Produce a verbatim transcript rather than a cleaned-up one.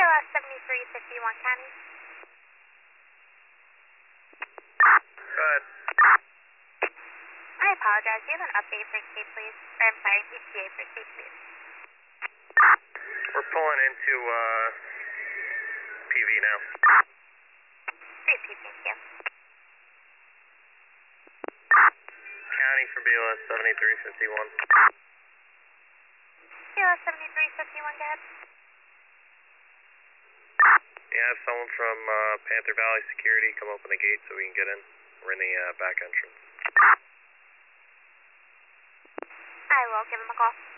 S seventy-three fifty-one County. Go ahead. I apologize. Do you have an update for state, please? Or, I'm sorry, E T A for state, please. We're pulling into uh, P V now. Great, please, thank you. County for B L S seventy-three fifty-one. B L S seventy-three fifty-one, go ahead. Yeah, have someone from uh, Panther Valley Security come open the gate so we can get in. We're in the uh, back entrance. I will give him a call.